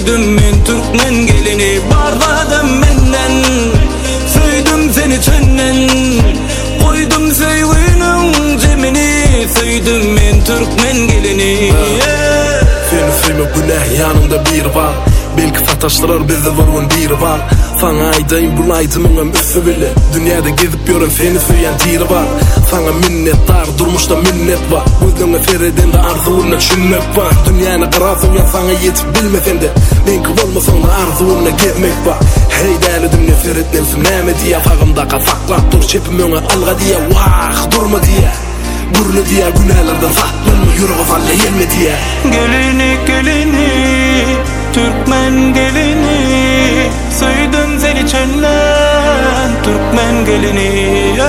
Söydüm men Türkmen gelini, barladım menden. Söydüm seni çönnen, koydum söygünün cemini. Söydüm men Türkmen gelini. Seni söyle günah yanımda bir var. Belki sataştırar bizi varın biri var. Sana aydayım bulaydım öngüm üstü bile. Dünyada gezip görün seni söyleyen diri var. Sana minnettar durmuşta minnet var. Gözüne fereden de arzuğuna çünmek var. Dünyanı kırasın ya sana yetip bilmesen de benki olmasan da arzuğuna gezmek var. Hey değerli dünya feretlensin neme diye. Fağımda kafaklap dur çepim öne alga diye. Vah durma diye, burnu diye. Günahlardan saklanma yürü falle yelme diye. Gelini gelini, Türkmen gelini. Söydüm seni çönnen, Türkmen gelini.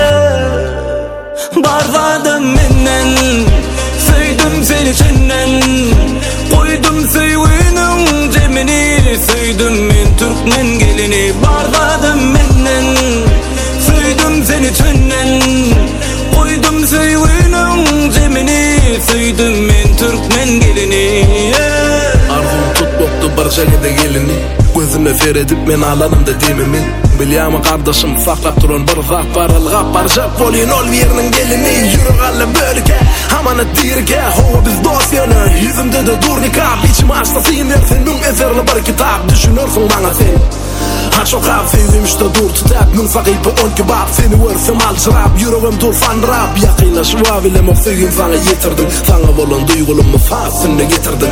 Barladım menden, söydüm seni çönnen, koydum söygünün cemini. Söydüm men Türkmen gelini, barladım menden. Söydüm seni çönnen, koydum söygünün cemini. Söydüm men Türkmen gelini. Arzum tutmoktu barşagada gelini. Gözüme feredip men alanımda demimin. Bilyamı kardeşim saklap durun bir zat barılgap. Barşak bolin ol yerinin gelini. Yürü galle bölge amanet dirge. Hova biz dost yana yüzümde de dur nikab. İçime açta sinir senin ezerli bir kitap. Düşünürsün bana sen aç o kap sevdim işte dur tutak. Min sakipi on kebap seni vörsem alçırap. Yüreğim turfan rap yakıyla şuva bilem o sevgim sana yetirdim. Sana bolun duygulumu fasını getirdim.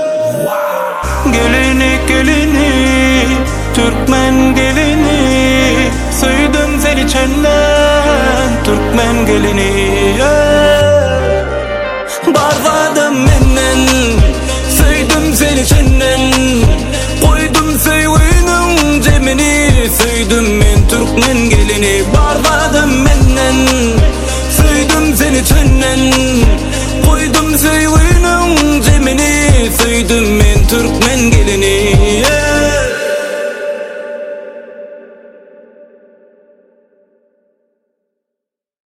Gelini gelini, Türkmen gelini. Söydüm seni çönnen, Türkmen gelini.